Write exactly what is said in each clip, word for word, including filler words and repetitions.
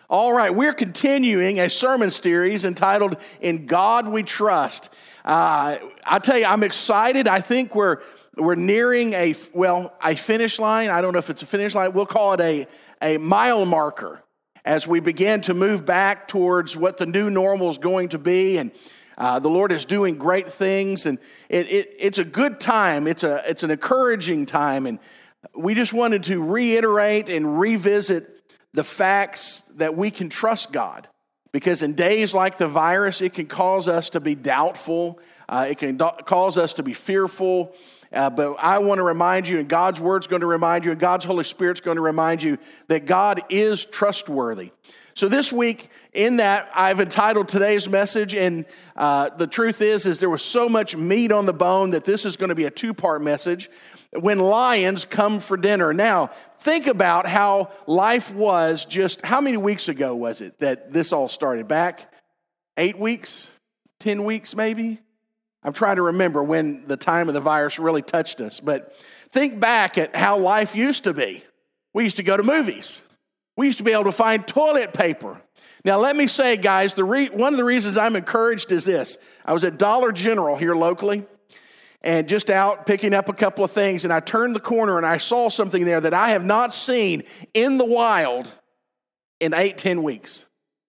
All right, we're continuing a sermon series entitled In God We Trust. Uh, I tell you, I'm excited. I think we're we're nearing a, well, a finish line. I don't know if it's a finish line. We'll call it a, a mile marker as we begin to move back towards what the new normal is going to be. And uh, the Lord is doing great things. And it, it, it's a good time. It's a it's an encouraging time. And we just wanted to reiterate and revisit the facts that we can trust God, because in days like the virus, it can cause us to be doubtful. Uh, it can do- cause us to be fearful. Uh, but I want to remind you, and God's Word's going to remind you, and God's Holy Spirit's going to remind you that God is trustworthy. So this week, in that, I've entitled today's message, and uh, the truth is, is there was so much meat on the bone that this is going to be a two-part message. When lions come for dinner. Now, think about how life was just, how many weeks ago was it that this all started? Back eight weeks, ten weeks maybe? I'm trying to remember when the time of the virus really touched us. But think back at how life used to be. We used to go to movies. We used to be able to find toilet paper. Now, let me say, guys, the re- one of the reasons I'm encouraged is this. I was at Dollar General here locally, and just out picking up a couple of things, and I turned the corner and I saw something there that I have not seen in the wild in eight, ten weeks.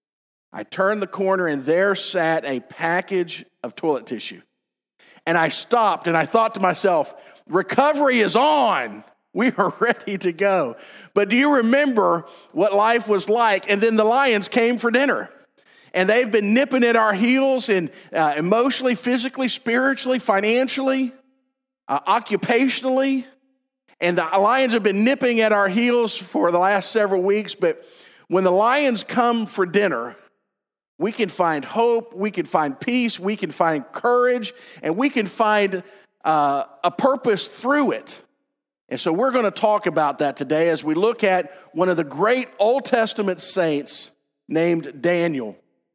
I turned the corner and there sat a package of toilet tissue. And I stopped and I thought to myself, recovery is on. We are ready to go. But do you remember what life was like? And then the lions came for dinner. And they've been nipping at our heels in uh, emotionally, physically, spiritually, financially, uh, occupationally. And the lions have been nipping at our heels for the last several weeks. But when the lions come for dinner, we can find hope, we can find peace, we can find courage, and we can find uh, a purpose through it. And so we're going to talk about that today as we look at one of the great Old Testament saints named Daniel.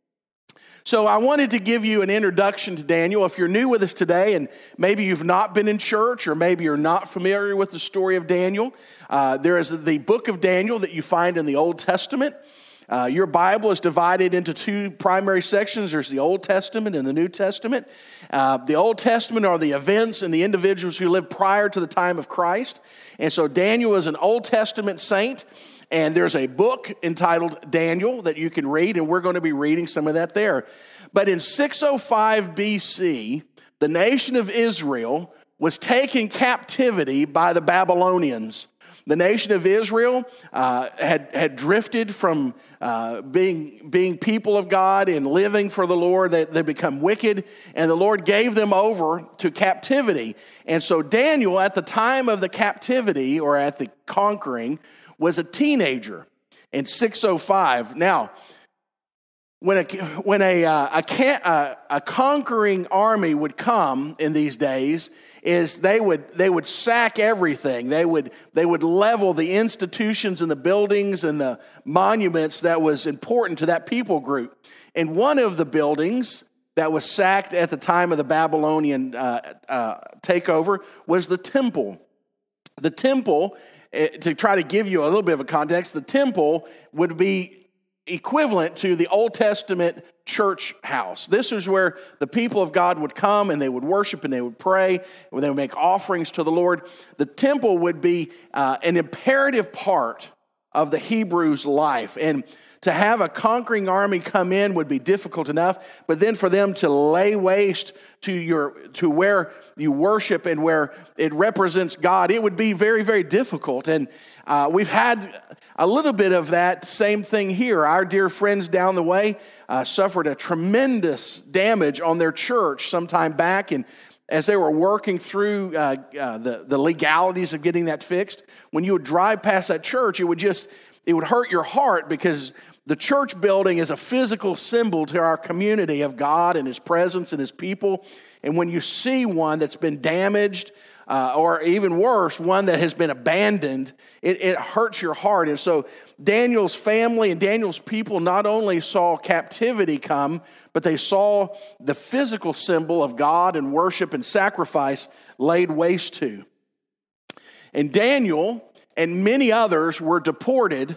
So I wanted to give you an introduction to Daniel. If you're new with us today and maybe you've not been in church or maybe you're not familiar with the story of Daniel, uh, there is the book of Daniel that you find in the Old Testament. Uh, your Bible is divided into two primary sections. There's the Old Testament and the New Testament. Uh, the Old Testament are the events and the individuals who lived prior to the time of Christ. And so Daniel is an Old Testament saint. And there's a book entitled Daniel that you can read, and we're going to be reading some of that there. But in six oh five B C, the nation of Israel was taken captivity by the Babylonians. The nation of Israel uh, had, had drifted from uh, being, being people of God and living for the Lord. They, they become wicked, and the Lord gave them over to captivity. And so Daniel, at the time of the captivity, or at the conquering, was a teenager in six oh five. Now, when a when a uh, a, can, a a conquering army would come in these days, is they would they would sack everything. They would they would level the institutions and the buildings and the monuments that was important to that people group. And one of the buildings that was sacked at the time of the Babylonian uh, uh, takeover was the temple. The temple, to try to give you a little bit of a context, the temple would be equivalent to the Old Testament church house. This is where the people of God would come and they would worship and they would pray and they would make offerings to the Lord. The temple would be uh, an imperative part of the Hebrews' life. And to have a conquering army come in would be difficult enough, but then for them to lay waste to your to where you worship and where it represents God, it would be very, very difficult. And uh, we've had a little bit of that same thing here. Our dear friends down the way uh, suffered a tremendous damage on their church some time back, and as they were working through uh, uh, the, the legalities of getting that fixed, when you would drive past that church, it would just, it would hurt your heart, because the church building is a physical symbol to our community of God and His presence and His people. And when you see one that's been damaged, uh, or even worse, one that has been abandoned, it, it hurts your heart. And so Daniel's family and Daniel's people not only saw captivity come, but they saw the physical symbol of God and worship and sacrifice laid waste to. And Daniel and many others were deported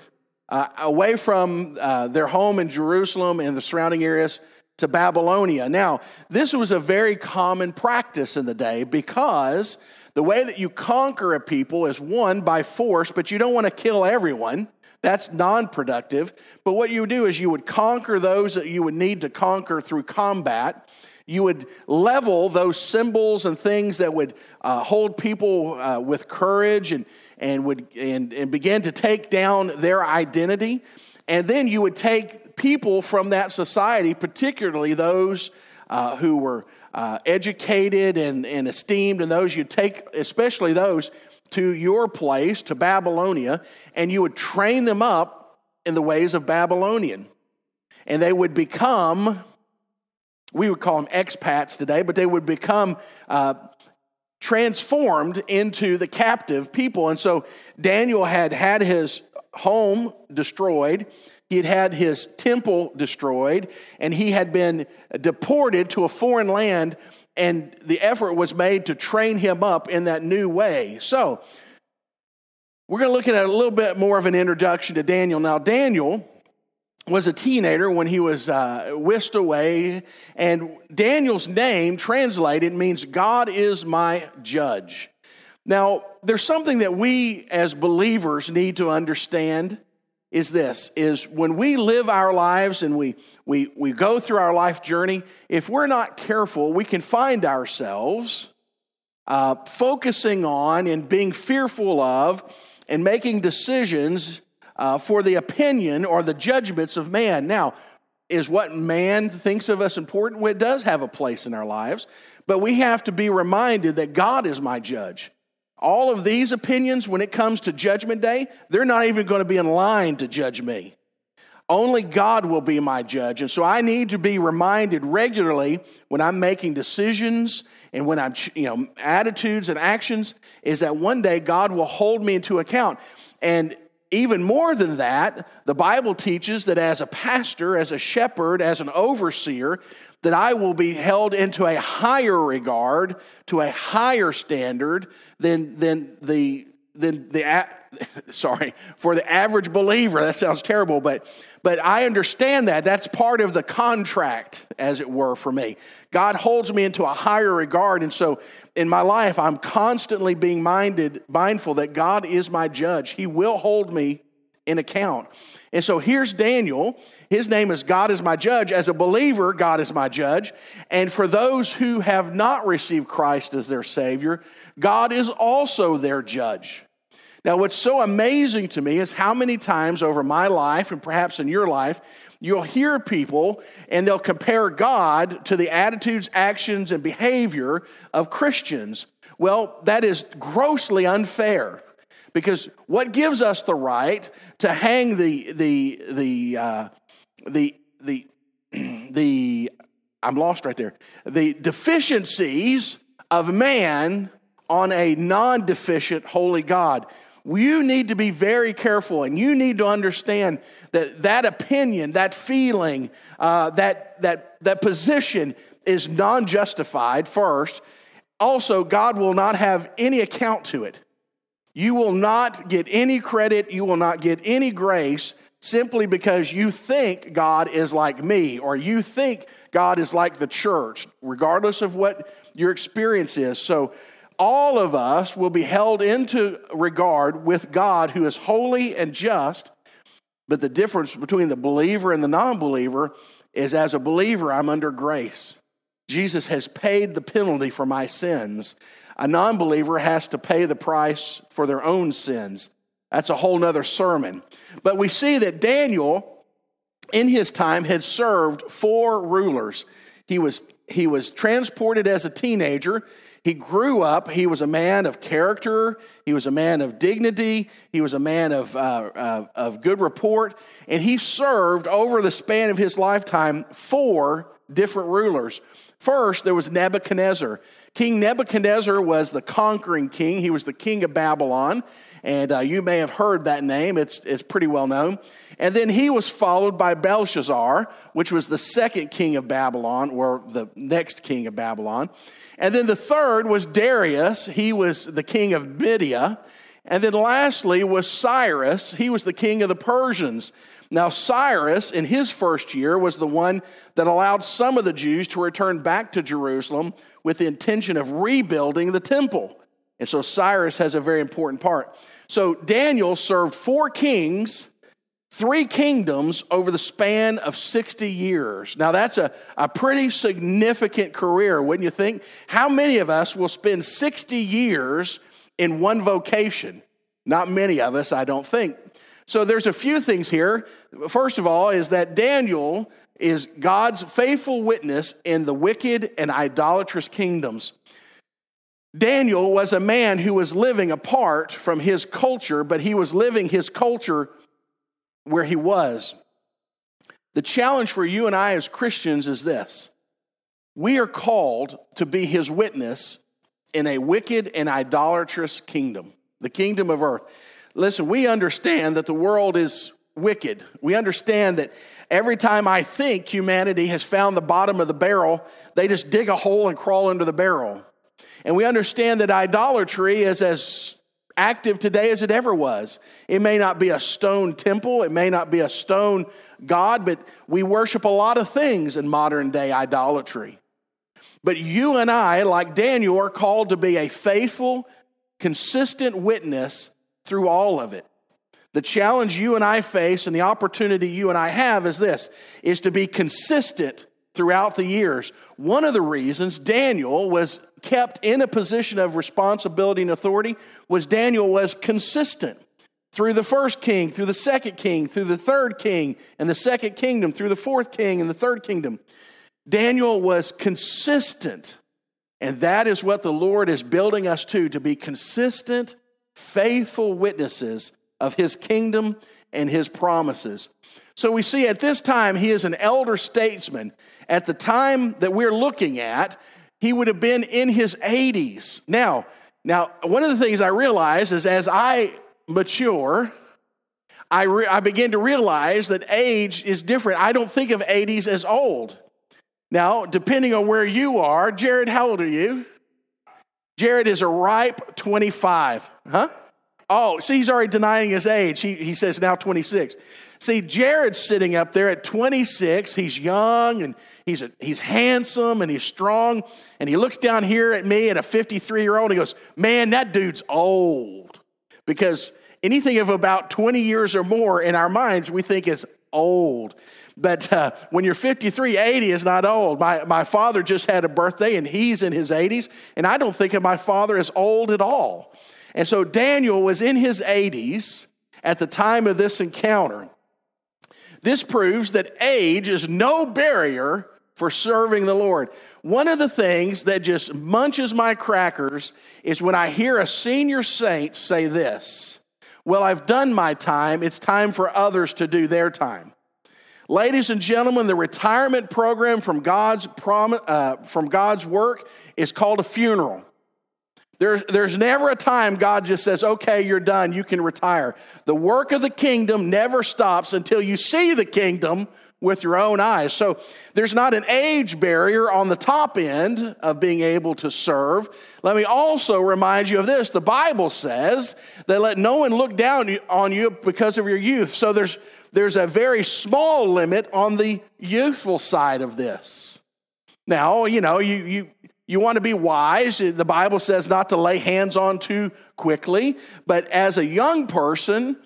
uh, away from uh, their home in Jerusalem and the surrounding areas to Babylonia. Now, this was a very common practice in the day because the way that you conquer a people is, one, by force, but you don't want to kill everyone. That's non-productive. But what you would do is you would conquer those that you would need to conquer through combat. You would level those symbols and things that would uh, hold people uh, with courage and and would and, and begin to take down their identity. And then you would take people from that society, particularly those uh, who were uh, educated and, and esteemed, and those you'd take, especially those, to your place, to Babylonia, and you would train them up in the ways of Babylonian. And they would become, we would call them expats today, but they would become uh, transformed into the captive people. And so Daniel had had his home destroyed. He had had his temple destroyed, and he had been deported to a foreign land, and the effort was made to train him up in that new way. So we're going to look at a little bit more of an introduction to Daniel. Now, Daniel was a teenager when he was uh, whisked away, and Daniel's name translated means God is my judge. Now, there's something that we as believers need to understand is this, is when we live our lives and we, we, we go through our life journey, if we're not careful, we can find ourselves uh, focusing on and being fearful of and making decisions uh, for the opinion or the judgments of man. Now, is what man thinks of us important? Well, it does have a place in our lives, but we have to be reminded that God is my judge. All of these opinions, when it comes to Judgment Day, they're not even going to be in line to judge me. Only God will be my judge. And so I need to be reminded regularly when I'm making decisions and when I'm, you know, attitudes and actions, is that one day God will hold me into account. And even more than that, the Bible teaches that as a pastor, as a shepherd, as an overseer, that I will be held into a higher regard, to a higher standard than than the than the sorry for the average believer. That sounds terrible, but but I understand that that's part of the contract, as it were, for me. God holds me into a higher regard, and so in my life, I'm constantly being minded, mindful that God is my judge. He will hold me in account. And so here's Daniel. His name is God is my judge. As a believer, God is my judge. And for those who have not received Christ as their Savior, God is also their judge. Now, what's so amazing to me is how many times over my life, and perhaps in your life, you'll hear people and they'll compare God to the attitudes, actions, and behavior of Christians. Well, that is grossly unfair. Because what gives us the right to hang the the the uh, the the the I'm lost right there the deficiencies of man on a non-deficient holy God? You need to be very careful, and you need to understand that that opinion, that feeling, uh, that that that position is non-justified. First, also, God will not have any account to it. You will not get any credit, you will not get any grace simply because you think God is like me, or you think God is like the church, regardless of what your experience is. So all of us will be held into regard with God, who is holy and just, but the difference between the believer and the non-believer is, as a believer, I'm under grace. Jesus has paid the penalty for my sins. A non-believer has to pay the price for their own sins. That's a whole nother sermon. But we see that Daniel, in his time, had served four rulers. He was, he was transported as a teenager. He grew up. He was a man of character. He was a man of dignity. He was a man of, uh, uh, of good report. And he served, over the span of his lifetime, four different rulers. First, there was Nebuchadnezzar. King Nebuchadnezzar was the conquering king. He was the king of Babylon, and uh, you may have heard that name. It's, it's pretty well known. And then he was followed by Belshazzar, which was the second king of Babylon, or the next king of Babylon. And then the third was Darius. He was the king of Media. And then lastly was Cyrus. He was the king of the Persians. Now Cyrus, in his first year, was the one that allowed some of the Jews to return back to Jerusalem with the intention of rebuilding the temple. And so Cyrus has a very important part. So Daniel served four kings, three kingdoms over the span of sixty years. Now that's a, a pretty significant career, wouldn't you think? How many of us will spend sixty years in one vocation? Not many of us, I don't think. So there's a few things here. First of all is that Daniel is God's faithful witness in the wicked and idolatrous kingdoms. Daniel was a man who was living apart from his culture, but he was living his culture where he was. The challenge for you and I as Christians is this. We are called to be his witness in a wicked and idolatrous kingdom, the kingdom of earth. Listen, we understand that the world is wicked. We understand that every time I think humanity has found the bottom of the barrel, they just dig a hole and crawl under the barrel. And we understand that idolatry is as active today as it ever was. It may not be a stone temple, it may not be a stone god, but we worship a lot of things in modern day idolatry. But you and I, like Daniel, are called to be a faithful, consistent witness through all of it. The challenge you and I face and the opportunity you and I have is this, is to be consistent throughout the years. One of the reasons Daniel was kept in a position of responsibility and authority was Daniel was consistent through the first king, through the second king, through the third king, and the second kingdom, through the fourth king and the third kingdom. Daniel was consistent, and that is what the Lord is building us to, to be consistent, faithful witnesses of his kingdom and his promises. So we see at this time, he is an elder statesman. At the time that we're looking at, he would have been in his eighties. Now, now one of the things I realize is as I mature, I, re- I begin to realize that age is different. I don't think of eighties as old. Now, depending on where you are, Jared, how old are you? Jared is a ripe twenty-five. Huh? Oh, see, he's already denying his age. He, he says now twenty-six. See, Jared's sitting up there at twenty-six. He's young and he's a, he's handsome and he's strong. And he looks down here at me at a fifty-three-year-old and he goes, man, that dude's old. Because anything of about twenty years or more in our minds we think is old. But uh, when you're fifty-three, eighty is not old. My, my father just had a birthday and he's in his eighties. And I don't think of my father as old at all. And so Daniel was in his eighties at the time of this encounter. This proves that age is no barrier for serving the Lord. One of the things that just munches my crackers is when I hear a senior saint say this, well, I've done my time. It's time for others to do their time. Ladies and gentlemen, the retirement program from God's prom- uh, from God's work is called a funeral. There, there's never a time God just says, okay, you're done, you can retire. The work of the kingdom never stops until you see the kingdom with your own eyes. So there's not an age barrier on the top end of being able to serve. Let me also remind you of this. The Bible says that let no one look down on you because of your youth. So there's There's a very small limit on the youthful side of this. Now, you know, you you you want to be wise. The Bible says not to lay hands on too quickly. But as a young person,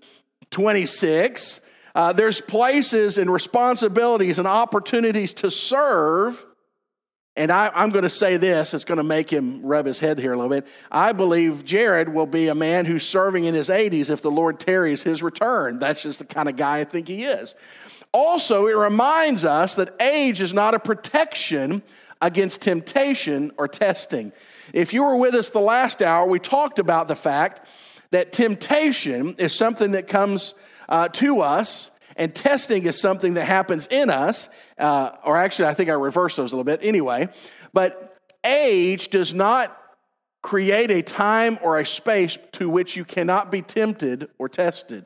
twenty-six, uh, there's places and responsibilities and opportunities to serve. And I, I'm going to say this, it's going to make him rub his head here a little bit. I believe Jared will be a man who's serving in his eighties if the Lord tarries his return. That's just the kind of guy I think he is. Also, it reminds us that age is not a protection against temptation or testing. If you were with us the last hour, we talked about the fact that temptation is something that comes uh, to us, and testing is something that happens in us, uh, or actually I think I reversed those a little bit anyway, but age does not create a time or a space to which you cannot be tempted or tested.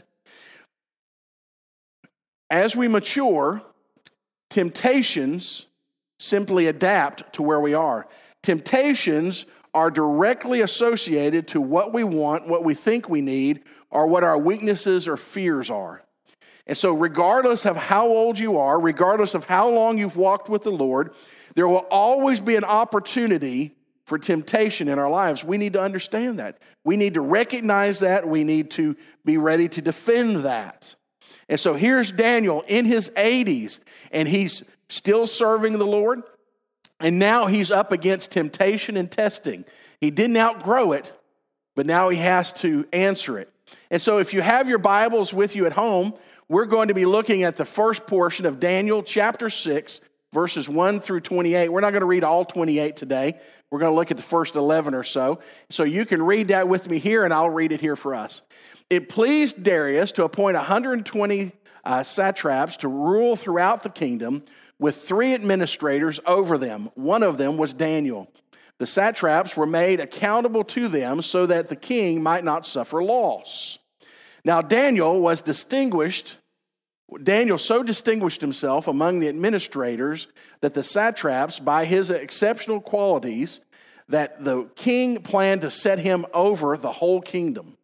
As we mature, temptations simply adapt to where we are. Temptations are directly associated to what we want, what we think we need, or what our weaknesses or fears are. And so regardless of how old you are, regardless of how long you've walked with the Lord, there will always be an opportunity for temptation in our lives. We need to understand that. We need to recognize that. We need to be ready to defend that. And so here's Daniel in his eighties, and he's still serving the Lord. And now he's up against temptation and testing. He didn't outgrow it, but now he has to answer it. And so if you have your Bibles with you at home, we're going to be looking at the first portion of Daniel chapter six, verses one through twenty-eight. We're not going to read all twenty-eight today. We're going to look at the first eleven or so. So you can read that with me here, and I'll read it here for us. It pleased Darius to appoint one hundred twenty uh, satraps to rule throughout the kingdom, with three administrators over them. One of them was Daniel. The satraps were made accountable to them so that the king might not suffer loss. Now Daniel was distinguished, Daniel so distinguished himself among the administrators that the satraps, by his exceptional qualities, that the king planned to set him over the whole kingdom.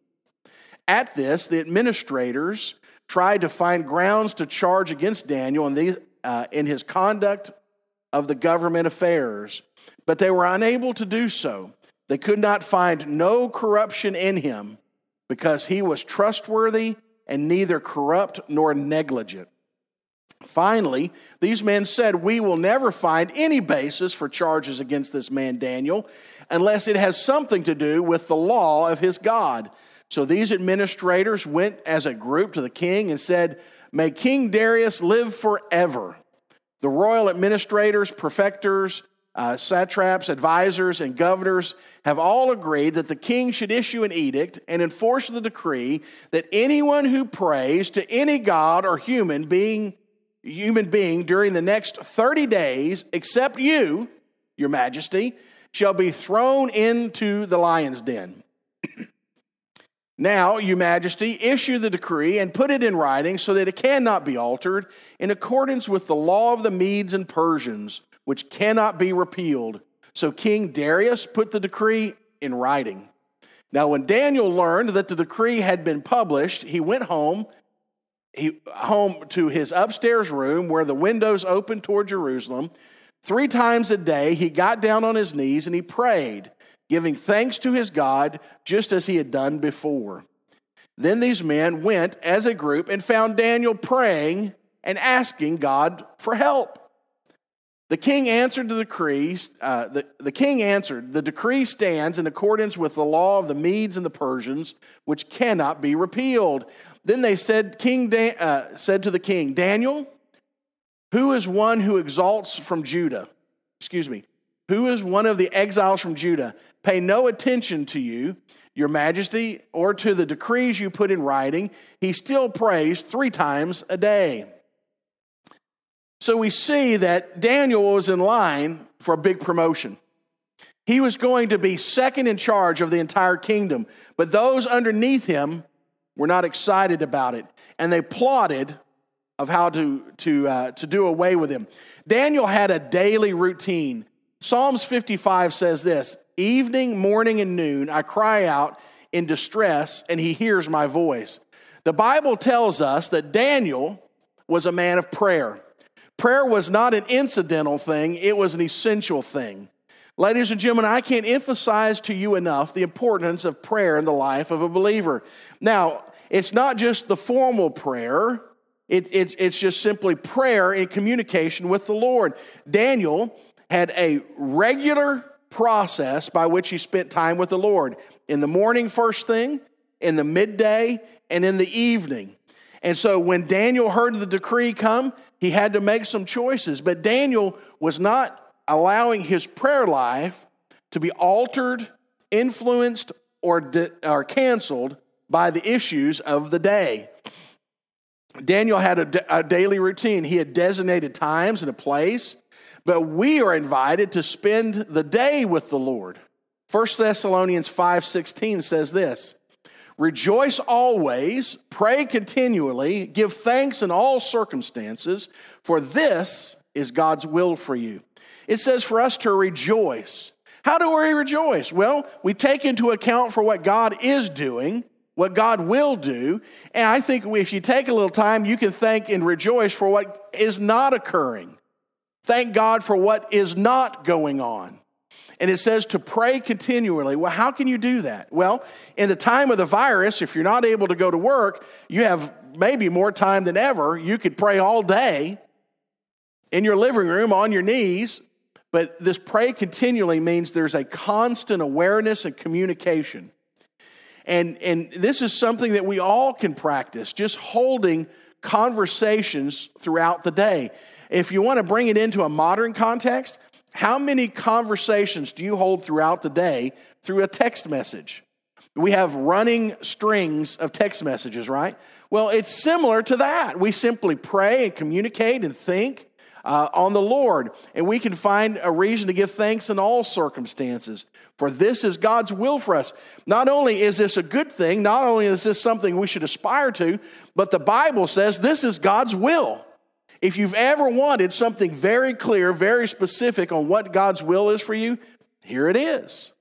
At this, the administrators tried to find grounds to charge against Daniel in, the, uh, in his conduct of the government affairs, but they were unable to do so. They could not find no corruption in him, because he was trustworthy and neither corrupt nor negligent. Finally, these men said, "We will never find any basis for charges against this man Daniel unless it has something to do with the law of his God." So these administrators went as a group to the king and said, "May King Darius live forever." The royal administrators, prefectors, Uh, satraps, advisors, and governors have all agreed that the king should issue an edict and enforce the decree that anyone who prays to any god or human being, human being during the next thirty days, except you, your majesty, shall be thrown into the lion's den. Now, your majesty, issue the decree and put it in writing so that it cannot be altered, in accordance with the law of the Medes and Persians, which cannot be repealed. So King Darius put the decree in writing. Now when Daniel learned that the decree had been published, he went home, he, home to his upstairs room where the windows opened toward Jerusalem. Three times a day he got down on his knees and he prayed, giving thanks to his God, just as he had done before. Then these men went as a group and found Daniel praying and asking God for help. The king answered the decree, uh, the, the king answered, "The decree stands in accordance with the law of the Medes and the Persians, which cannot be repealed." Then they said, King Dan, uh, said to the king, "Daniel, who is one who exalts from Judah? Excuse me. Who is one of the exiles from Judah? Pay no attention to you, your majesty, or to the decrees you put in writing. He still prays three times a day." So we see that Daniel was in line for a big promotion. He was going to be second in charge of the entire kingdom, but those underneath him were not excited about it, and they plotted of how to, to, uh, to do away with him. Daniel had a daily routine. Psalms fifty-five says this, "Evening, morning, and noon, I cry out in distress, and he hears my voice." The Bible tells us that Daniel was a man of prayer. Prayer was not an incidental thing, it was an essential thing. Ladies and gentlemen, I can't emphasize to you enough the importance of prayer in the life of a believer. Now, it's not just the formal prayer, it, it, it's just simply prayer in communication with the Lord. Daniel had a regular process by which he spent time with the Lord. In the morning, first thing, in the midday, and in the evening. And so when Daniel heard the decree come, he had to make some choices. But Daniel was not allowing his prayer life to be altered, influenced, or, de- or canceled by the issues of the day. Daniel had a, d- a daily routine. He had designated times and a place, but we are invited to spend the day with the Lord. First Thessalonians five sixteen says this, "Rejoice always, pray continually, give thanks in all circumstances, for this is God's will for you." It says for us to rejoice. How do we rejoice? Well, we take into account for what God is doing, what God will do, and I think if you take a little time, you can thank and rejoice for what is not occurring. Thank God for what is not going on. And it says to pray continually. Well, how can you do that? Well, in the time of the virus, if you're not able to go to work, you have maybe more time than ever. You could pray all day in your living room on your knees. But this pray continually means there's a constant awareness and communication. And, and this is something that we all can practice, just holding conversations throughout the day. If you want to bring it into a modern context, how many conversations do you hold throughout the day through a text message? We have running strings of text messages, right? Well, it's similar to that. We simply pray and communicate and think uh, on the Lord, and we can find a reason to give thanks in all circumstances, for this is God's will for us. Not only is this a good thing, not only is this something we should aspire to, but the Bible says this is God's will. If you've ever wanted something very clear, very specific on what God's will is for you, here it is.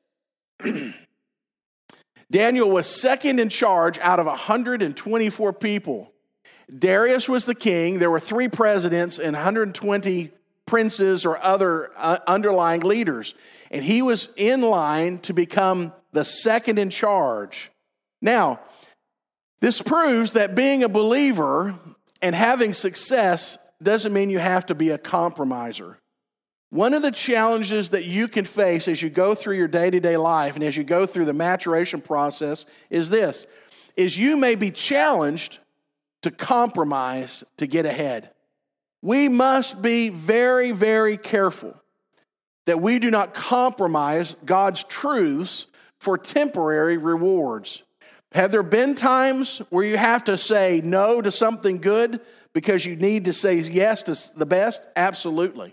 Daniel was second in charge out of one hundred twenty-four people. Darius was the king. There were three presidents and one hundred twenty princes or other uh, underlying leaders. And he was in line to become the second in charge. Now, this proves that being a believer and having success doesn't mean you have to be a compromiser. One of the challenges that you can face as you go through your day-to-day life and as you go through the maturation process is this, is you may be challenged to compromise to get ahead. We must be very, very careful that we do not compromise God's truths for temporary rewards. Have there been times where you have to say no to something good because you need to say yes to the best? Absolutely.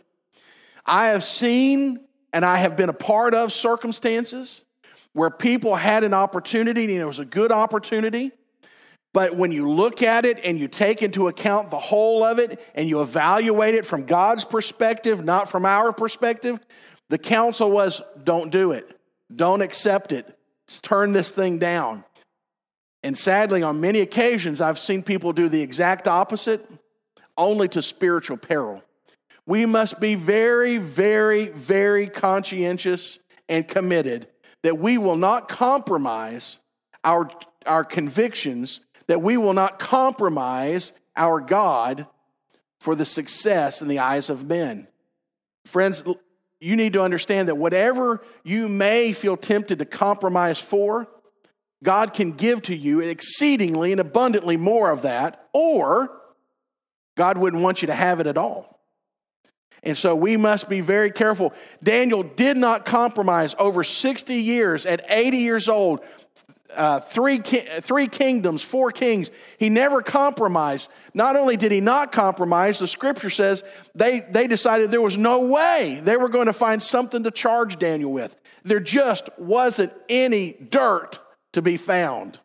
I have seen and I have been a part of circumstances where people had an opportunity and it was a good opportunity, but when you look at it and you take into account the whole of it and you evaluate it from God's perspective, not from our perspective, the counsel was don't do it. Don't accept it. Turn this thing down. And sadly, on many occasions, I've seen people do the exact opposite, only to spiritual peril. We must be very, very, very conscientious and committed that we will not compromise our, our convictions, that we will not compromise our God for the success in the eyes of men. Friends, you need to understand that whatever you may feel tempted to compromise for, God can give to you exceedingly and abundantly more of that, or God wouldn't want you to have it at all. And so we must be very careful. Daniel did not compromise over sixty years. At eighty years old, uh, three, ki- three kingdoms, four kings. He never compromised. Not only did he not compromise, the scripture says they, they decided there was no way they were going to find something to charge Daniel with. There just wasn't any dirt to be found.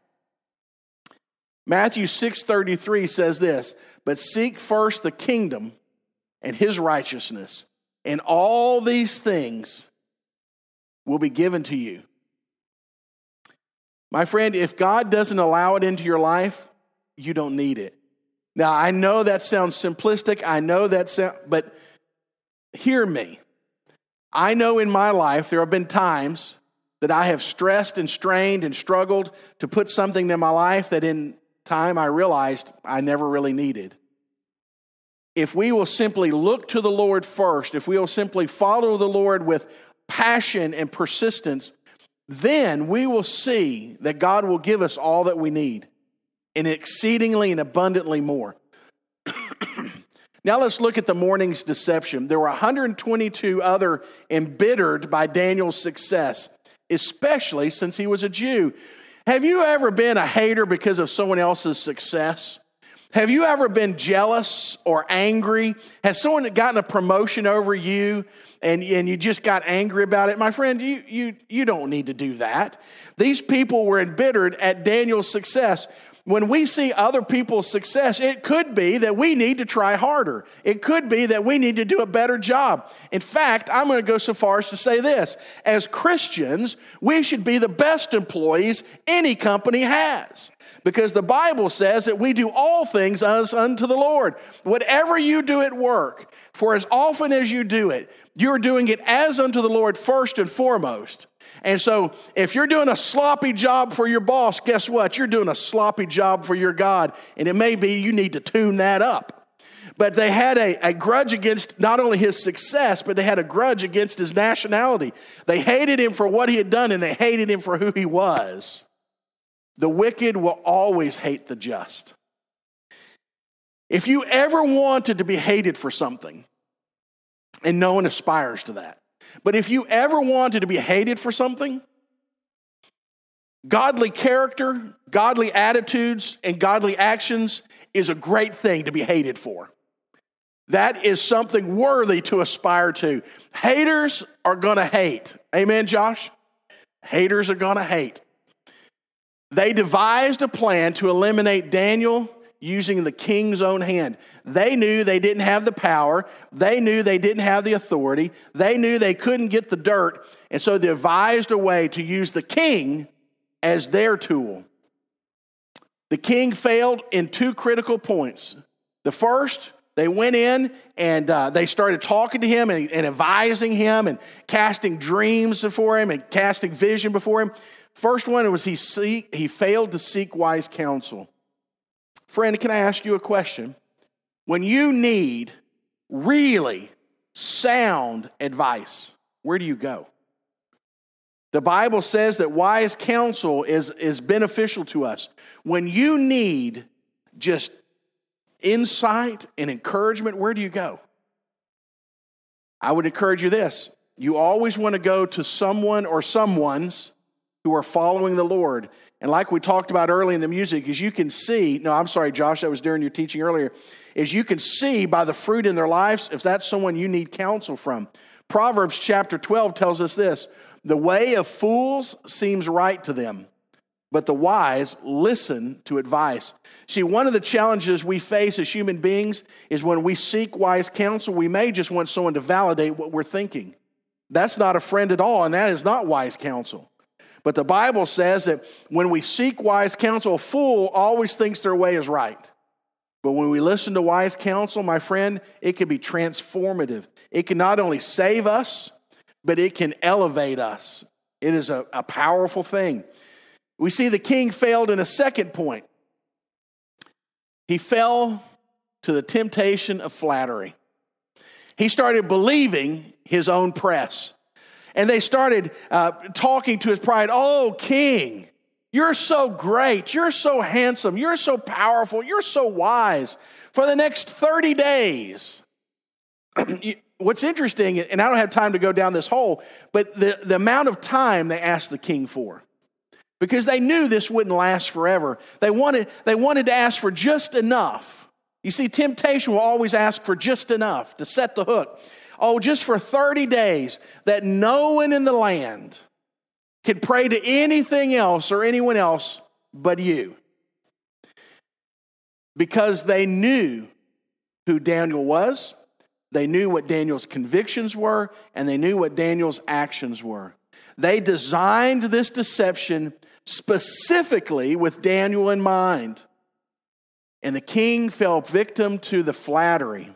Matthew six thirty-three says this, but seek first the kingdom and his righteousness, and all these things will be given to you. My friend, if God doesn't allow it into your life, you don't need it. Now, I know that sounds simplistic. I know that sound, but hear me. I know in my life there have been times that I have stressed and strained and struggled to put something in my life that in time I realized I never really needed. If we will simply look to the Lord first, if we will simply follow the Lord with passion and persistence, then we will see that God will give us all that we need, and exceedingly and abundantly more. Now let's look at the morning's deception. There were one hundred twenty-two other embittered by Daniel's success, especially since he was a Jew. Have you ever been a hater because of someone else's success? Have you ever been jealous or angry? Has someone gotten a promotion over you and, and you just got angry about it? My friend, you, you, you don't need to do that. These people were embittered at Daniel's success. when we see other people's success, it could be that we need to try harder. It could be that we need to do a better job. In fact, I'm going to go so far as to say this. As Christians, we should be the best employees any company has. Because the Bible says that we do all things as unto the Lord. Whatever you do at work, for as often as you do it, you're doing it as unto the Lord first and foremost. And so if you're doing a sloppy job for your boss, guess what? You're doing a sloppy job for your God. And it may be you need to tune that up. But they had a, a grudge against not only his success, but they had a grudge against his nationality. They hated him for what he had done, and they hated him for who he was. The wicked will always hate the just. If you ever wanted to be hated for something, and no one aspires to that, but if you ever wanted to be hated for something, godly character, godly attitudes, and godly actions is a great thing to be hated for. That is something worthy to aspire to. Haters are going to hate. Amen, Josh? Haters are going to hate. They devised a plan to eliminate Daniel using the king's own hand. They knew they didn't have the power. They knew they didn't have the authority. They knew they couldn't get the dirt. And so they devised a way to use the king as their tool. The king failed in two critical points. The first, they went in and uh, they started talking to him and, and advising him and casting dreams before him and casting vision before him. First one was he seek, he failed to seek wise counsel. Friend, can I ask you a question? When you need really sound advice, where do you go? The Bible says that wise counsel is, is beneficial to us. When you need just insight and encouragement, where do you go? I would encourage you this. You always want to go to someone or someones who are following the Lord. And like we talked about early in the music, as you can see, no, I'm sorry, Josh, that was during your teaching earlier, is you can see by the fruit in their lives if that's someone you need counsel from. Proverbs chapter twelve tells us this: the way of fools seems right to them, but the wise listen to advice. See, one of the challenges we face as human beings is when we seek wise counsel, we may just want someone to validate what we're thinking. That's not a friend at all, and that is not wise counsel. But the Bible says that when we seek wise counsel, a fool always thinks their way is right. But when we listen to wise counsel, my friend, it can be transformative. It can not only save us, but it can elevate us. It is a, a powerful thing. We see the king failed in a second point. He fell to the temptation of flattery. He started believing his own press. And they started uh, talking to his pride. Oh, king, you're so great. You're so handsome. You're so powerful. You're so wise. For the next thirty days. What's interesting, and I don't have time to go down this hole, but the, the amount of time they asked the king for. Because they knew this wouldn't last forever. They wanted, they wanted to ask for just enough. You see, temptation will always ask for just enough to set the hook. Oh, just for thirty days, that no one in the land could pray to anything else or anyone else but you. Because they knew who Daniel was, they knew what Daniel's convictions were, and they knew what Daniel's actions were. They designed this deception specifically with Daniel in mind. And the king fell victim to the flattery.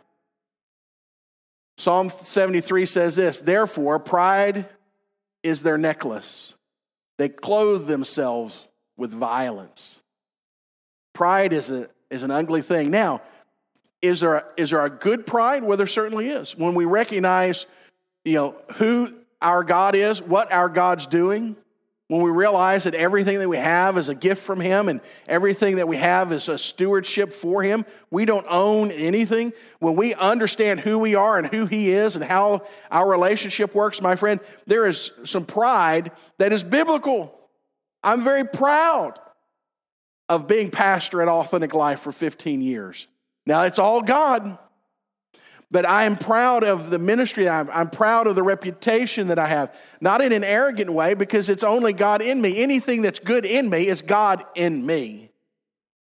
Psalm seventy-three says this: therefore, pride is their necklace. They clothe themselves with violence. Pride is a is an ugly thing. Now, is there a, is there a good pride? Well, there certainly is. When we recognize, you know, who our God is, what our God's doing, when we realize that everything that we have is a gift from Him and everything that we have is a stewardship for Him, we don't own anything. When we understand who we are and who He is and how our relationship works, my friend, there is some pride that is biblical. I'm very proud of being pastor at Authentic Life for fifteen years. Now, it's all God. But I am proud of the ministry. I'm, I'm proud of the reputation that I have. Not in an arrogant way, because it's only God in me. Anything that's good in me is God in me.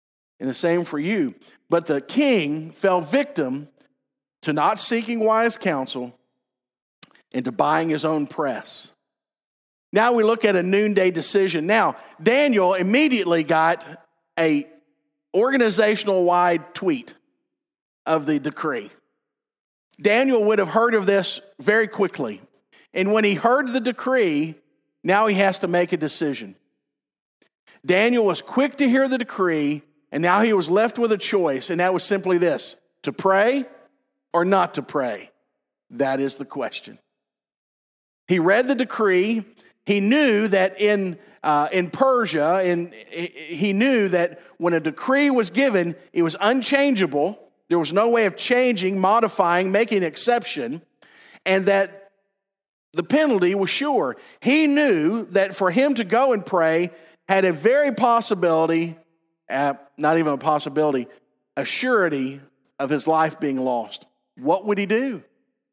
and the same for you. But the king fell victim to not seeking wise counsel and to buying his own press. Now we look at a noonday decision. Now, Daniel immediately got a organizational-wide tweet of the decree. Daniel would have heard of this very quickly. And when he heard the decree, now he has to make a decision. Daniel was quick to hear the decree, and now he was left with a choice, and that was simply this: to pray or not to pray. That is the question. He read the decree. He knew that in uh, in Persia, in, he knew that when a decree was given, it was unchangeable. There was no way of changing, modifying, making an exception, and that the penalty was sure. He knew that for him to go and pray had a very possibility, uh, not even a possibility, a surety of his life being lost. What would he do?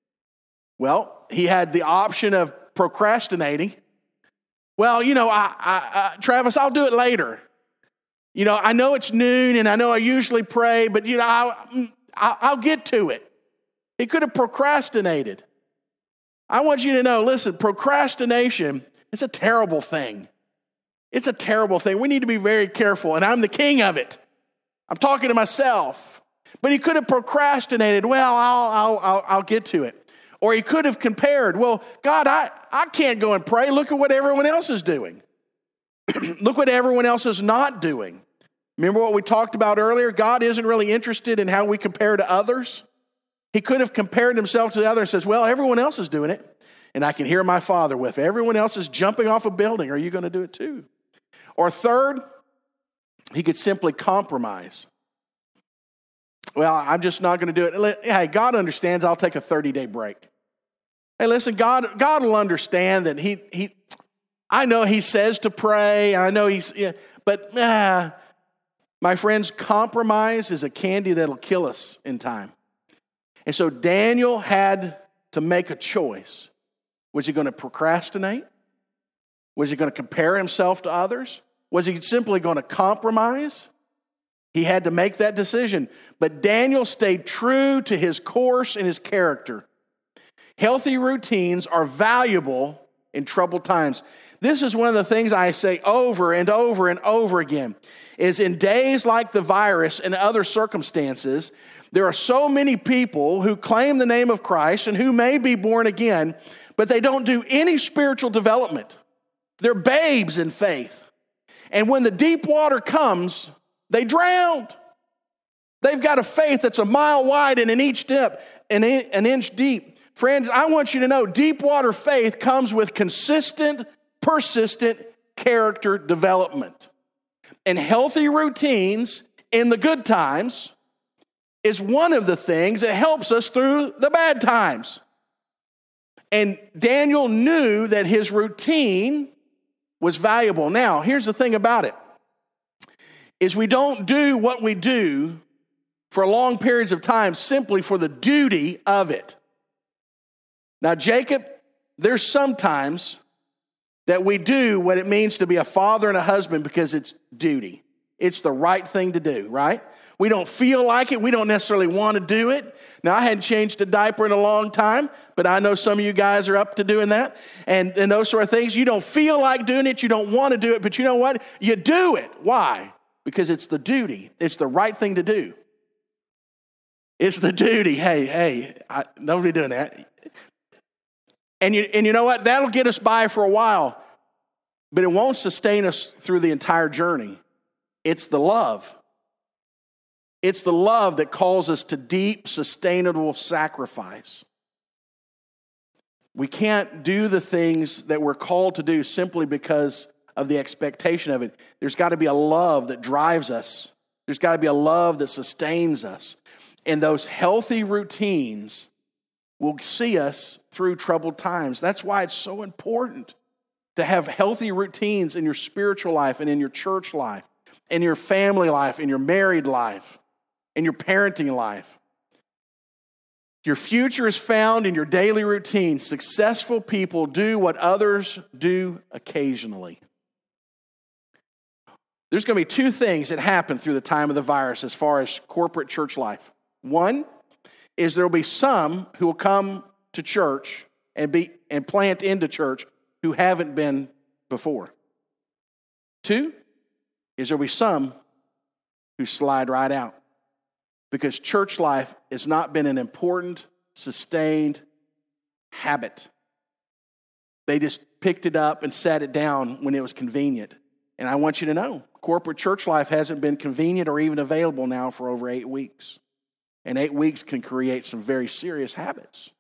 Well, he had the option of procrastinating. Well, you know, I, I, I, Travis, I'll do it later. You know, I know it's noon and I know I usually pray, but, you know, I'll, I'll, I'll get to it. He could have procrastinated. I want you to know, listen, procrastination is a terrible thing. It's a terrible thing. We need to be very careful, and I'm the king of it. I'm talking to myself. But he could have procrastinated. Well, I'll, I'll, I'll, I'll get to it. Or he could have compared. Well, God, I, I can't go and pray. Look at what everyone else is doing. Look what everyone else is not doing. Remember what we talked about earlier? God isn't really interested in how we compare to others. He could have compared himself to the other and says, well, everyone else is doing it. And I can hear my Father with, everyone else is jumping off a building. Are you going to do it too? Or third, he could simply compromise. Well, I'm just not going to do it. Hey, God understands I'll take a thirty-day break. Hey, listen, God, God will understand that he, he, I know he says to pray. I know he's, yeah, but ah, my friends, compromise is a candy that'll kill us in time. And so Daniel had to make a choice. Was he going to procrastinate? Was he going to compare himself to others? Was he simply going to compromise? He had to make that decision. But Daniel stayed true to his course and his character. Healthy routines are valuable in troubled times. This is one of the things I say over and over and over again, is in days like the virus and other circumstances, there are so many people who claim the name of Christ and who may be born again, but they don't do any spiritual development. They're babes in faith. And when the deep water comes, they drowned. They've got a faith that's a mile wide and an inch deep, an inch deep. Friends, I want you to know, deep water faith comes with consistent, persistent character development. And healthy routines in the good times is one of the things that helps us through the bad times. And Daniel knew that his routine was valuable. Now, here's the thing about it, is we don't do what we do for long periods of time simply for the duty of it. Now, Jacob, there's sometimes that we do what it means to be a father and a husband because it's duty. It's the right thing to do, right? We don't feel like it. We don't necessarily want to do it. Now, I hadn't changed a diaper in a long time, but I know some of you guys are up to doing that. And, and those sort of things. You don't feel like doing it. You don't want to do it. But you know what? You do it. Why? Because it's the duty. It's the right thing to do. It's the duty. Hey, hey, I, nobody doing that. And you, and you know what? That'll get us by for a while, but it won't sustain us through the entire journey. It's the love. It's the love that calls us to deep, sustainable sacrifice. We can't do the things that we're called to do simply because of the expectation of it. There's got to be a love that drives us. There's got to be a love that sustains us. And those healthy routines will see us through troubled times. That's why it's so important to have healthy routines in your spiritual life and in your church life, in your family life, in your married life, in your parenting life. Your future is found in your daily routine. Successful people do what others do occasionally. There's going to be two things that happen through the time of the virus as far as corporate church life. One is there will be some who will come to church and be and plant into church who haven't been before. Two is there will be some who slide right out because church life has not been an important, sustained habit. They just picked it up and sat it down when it was convenient. And I want you to know, corporate church life hasn't been convenient or even available now for over eight weeks. And eight weeks can create some very serious habits.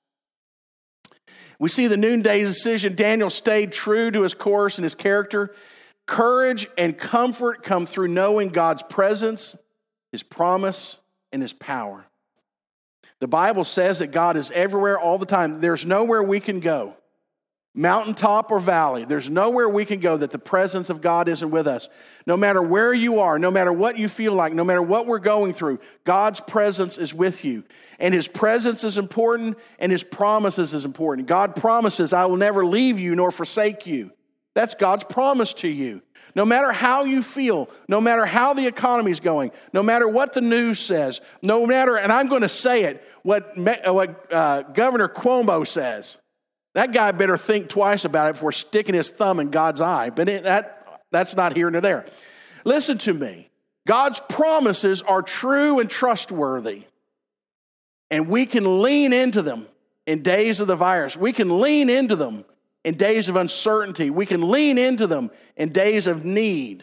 We see the noonday decision. Daniel stayed true to his course and his character. Courage and comfort come through knowing God's presence, his promise, and his power. The Bible says that God is everywhere all the time. There's nowhere we can go, mountaintop or valley. There's nowhere we can go that the presence of God isn't with us. No matter where you are, no matter what you feel like, no matter what we're going through, God's presence is with you. And his presence is important and his promises is important. God promises, I will never leave you nor forsake you. That's God's promise to you. No matter how you feel, no matter how the economy is going, no matter what the news says, no matter, and I'm going to say it, what, what uh, Governor Cuomo says, that guy better think twice about it before sticking his thumb in God's eye. But it, that that's not here nor there. Listen to me. God's promises are true and trustworthy. And we can lean into them in days of the virus. We can lean into them in days of uncertainty. We can lean into them in days of need.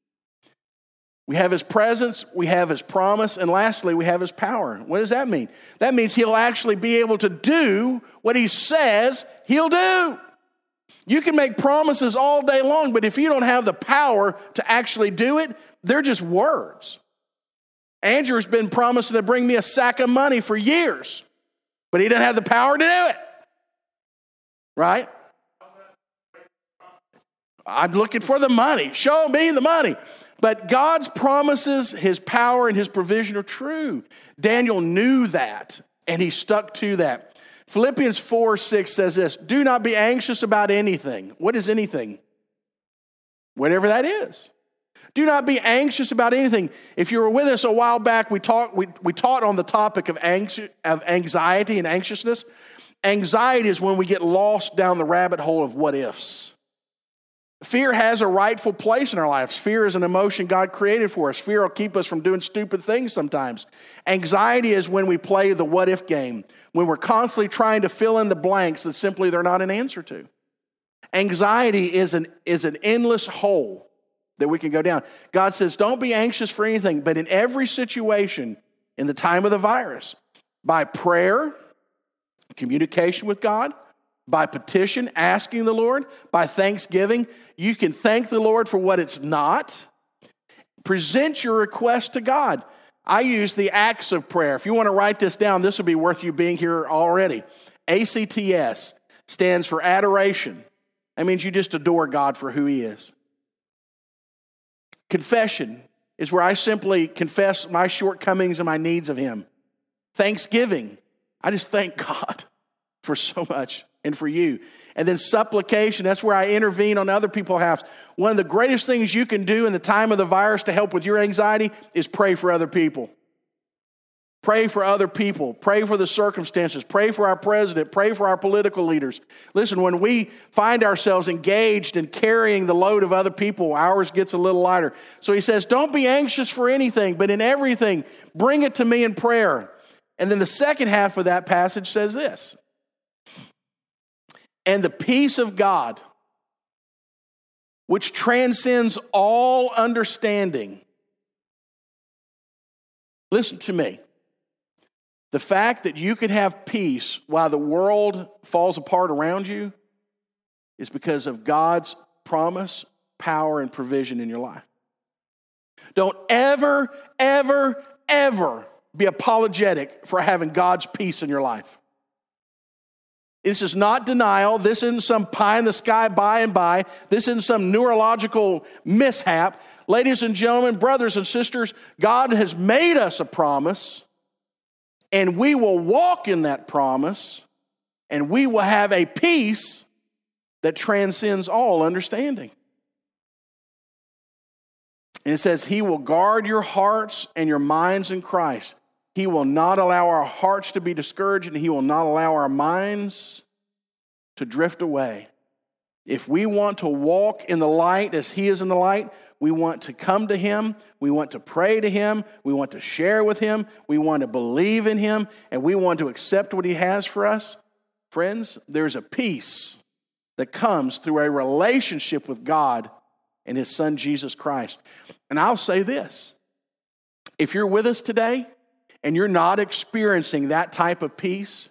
We have his presence, we have his promise, and lastly, we have his power. What does that mean? That means he'll actually be able to do what he says he'll do. You can make promises all day long, but if you don't have the power to actually do it, they're just words. Andrew's been promising to bring me a sack of money for years, but he doesn't have the power to do it. Right? I'm looking for the money. Show me the money. But God's promises, his power, and his provision are true. Daniel knew that, and he stuck to that. Philippians four six says this, do not be anxious about anything. What is anything? Whatever that is. Do not be anxious about anything. If you were with us a while back, we talked we, we taught on the topic of, anxi- of anxiety and anxiousness. Anxiety is when we get lost down the rabbit hole of what ifs. Fear has a rightful place in our lives. Fear is an emotion God created for us. Fear will keep us from doing stupid things sometimes. Anxiety is when we play the what if game, when we're constantly trying to fill in the blanks that simply they're not an answer to. Anxiety is an, is an endless hole that we can go down. God says, don't be anxious for anything, but in every situation, in the time of the virus, by prayer, communication with God, by petition, asking the Lord, by thanksgiving, you can thank the Lord for what it's not. Present your request to God. I use the acts of prayer. If you want to write this down, this will be worth you being here already. A C T S stands for adoration. That means you just adore God for who he is. Confession is where I simply confess my shortcomings and my needs of him. Thanksgiving, I just thank God for so much. And for you. And then supplication, that's where I intervene on other people's behalf. One of the greatest things you can do in the time of the virus to help with your anxiety is pray for other people. Pray for other people. Pray for the circumstances. Pray for our president. Pray for our political leaders. Listen, when we find ourselves engaged in carrying the load of other people, ours gets a little lighter. So he says, don't be anxious for anything, but in everything, bring it to me in prayer. And then the second half of that passage says this. And the peace of God, which transcends all understanding. Listen to me. The fact that you can have peace while the world falls apart around you is because of God's promise, power, and provision in your life. Don't ever, ever, ever be apologetic for having God's peace in your life. This is not denial. This isn't some pie in the sky by and by. This isn't some neurological mishap. Ladies and gentlemen, brothers and sisters, God has made us a promise, and we will walk in that promise, and we will have a peace that transcends all understanding. And it says, he will guard your hearts and your minds in Christ. He will not allow our hearts to be discouraged, and he will not allow our minds to drift away. If we want to walk in the light as he is in the light, we want to come to him, we want to pray to him, we want to share with him, we want to believe in him, and we want to accept what he has for us. Friends, there's a peace that comes through a relationship with God and his son Jesus Christ. And I'll say this, if you're with us today and you're not experiencing that type of peace,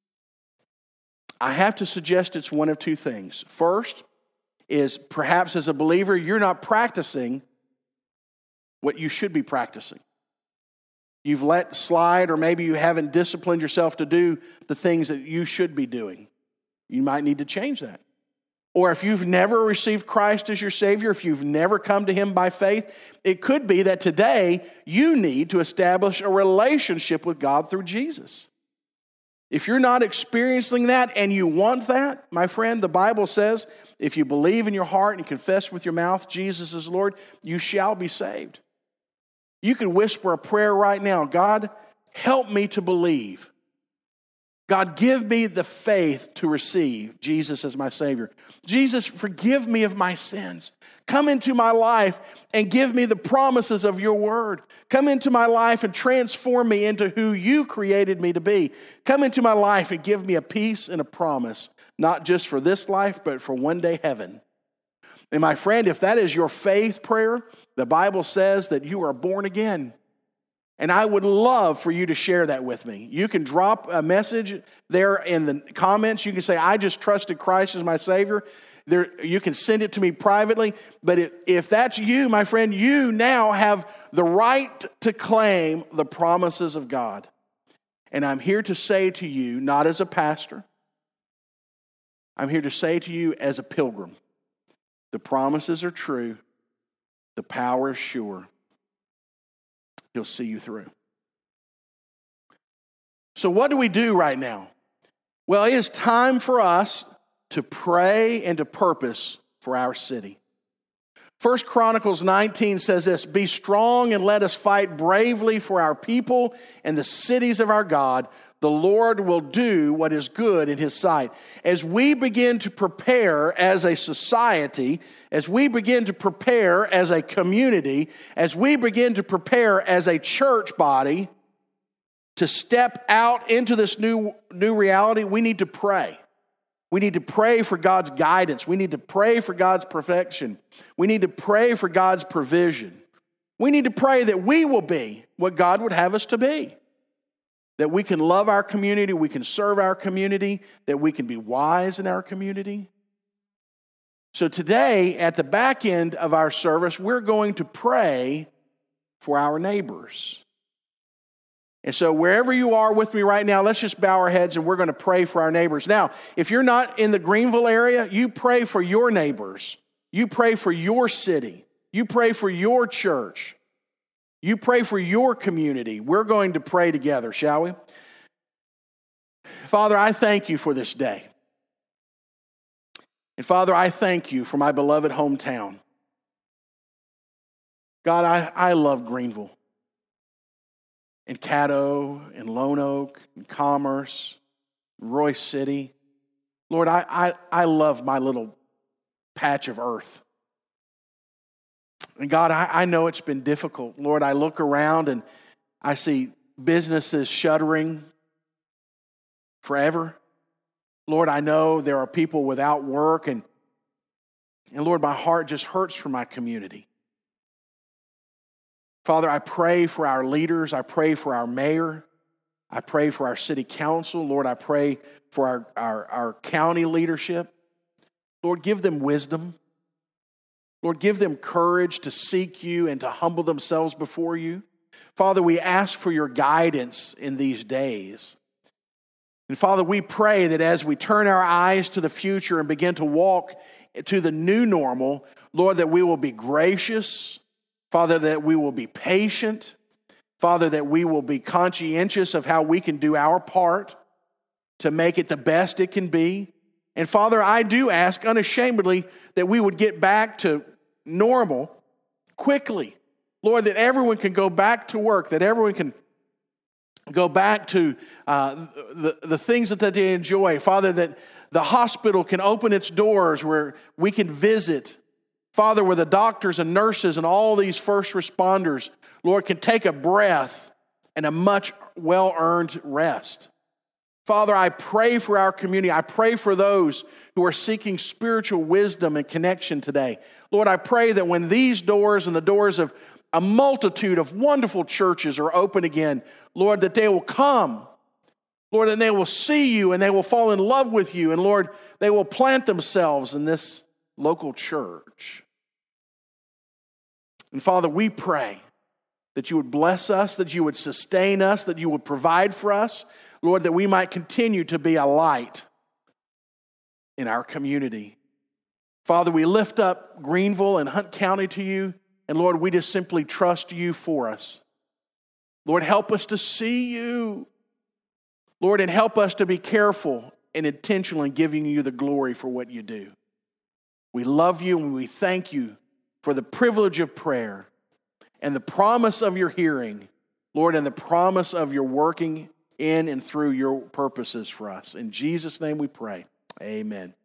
I have to suggest it's one of two things. First is perhaps as a believer, you're not practicing what you should be practicing. You've let slide, or maybe you haven't disciplined yourself to do the things that you should be doing. You might need to change that. Or if you've never received Christ as your Savior, if you've never come to him by faith, it could be that today you need to establish a relationship with God through Jesus. If you're not experiencing that and you want that, my friend, the Bible says, if you believe in your heart and confess with your mouth Jesus is Lord, you shall be saved. You can whisper a prayer right now. God, help me to believe. God, give me the faith to receive Jesus as my Savior. Jesus, forgive me of my sins. Come into my life and give me the promises of your word. Come into my life and transform me into who you created me to be. Come into my life and give me a peace and a promise, not just for this life, but for one day heaven. And my friend, if that is your faith prayer, the Bible says that you are born again. And I would love for you to share that with me. You can drop a message there in the comments. You can say, I just trusted Christ as my Savior. There, you can send it to me privately. But if, if that's you, my friend, you now have the right to claim the promises of God. And I'm here to say to you, not as a pastor, I'm here to say to you as a pilgrim, the promises are true, the power is sure. He'll see you through. So what do we do right now? Well, it is time for us to pray and to purpose for our city. First Chronicles nineteen says this, be strong and let us fight bravely for our people and the cities of our God. The Lord will do what is good in his sight. As we begin to prepare as a society, as we begin to prepare as a community, as we begin to prepare as a church body to step out into this new, new reality, we need to pray. We need to pray for God's guidance. We need to pray for God's perfection. We need to pray for God's provision. We need to pray that we will be what God would have us to be. That we can love our community, we can serve our community, that we can be wise in our community. So today, at the back end of our service, we're going to pray for our neighbors. And so wherever you are with me right now, let's just bow our heads and we're going to pray for our neighbors. Now, if you're not in the Greenville area, you pray for your neighbors. You pray for your city. You pray for your church. You pray for your community. We're going to pray together, shall we? Father, I thank you for this day. And Father, I thank you for my beloved hometown. God, I, I love Greenville. And Caddo, and Lone Oak, and Commerce, and Royce City. Lord, I, I, I love my little patch of earth. And God, I, I know it's been difficult. Lord, I look around and I see businesses shuttering forever. Lord, I know there are people without work. And, and Lord, my heart just hurts for my community. Father, I pray for our leaders. I pray for our mayor. I pray for our city council. Lord, I pray for our, our, our county leadership. Lord, give them wisdom. Lord, give them courage to seek you and to humble themselves before you. Father, we ask for your guidance in these days. And Father, we pray that as we turn our eyes to the future and begin to walk to the new normal, Lord, that we will be gracious. Father, that we will be patient. Father, that we will be conscientious of how we can do our part to make it the best it can be. And Father, I do ask unashamedly that we would get back to normal quickly. Lord, that everyone can go back to work, that everyone can go back to uh, the, the things that they enjoy. Father, that the hospital can open its doors where we can visit. Father, where the doctors and nurses and all these first responders, Lord, can take a breath and a much well-earned rest. Father, I pray for our community. I pray for those who are seeking spiritual wisdom and connection today. Lord, I pray that when these doors and the doors of a multitude of wonderful churches are open again, Lord, that they will come, Lord, and they will see you and they will fall in love with you. And Lord, they will plant themselves in this local church. And Father, we pray that you would bless us, that you would sustain us, that you would provide for us, Lord, that we might continue to be a light in our community. Father, we lift up Greenville and Hunt County to you, and Lord, we just simply trust you for us. Lord, help us to see you. Lord, and help us to be careful and intentional in giving you the glory for what you do. We love you and we thank you for the privilege of prayer and the promise of your hearing, Lord, and the promise of your working in and through your purposes for us. In Jesus' name we pray. Amen.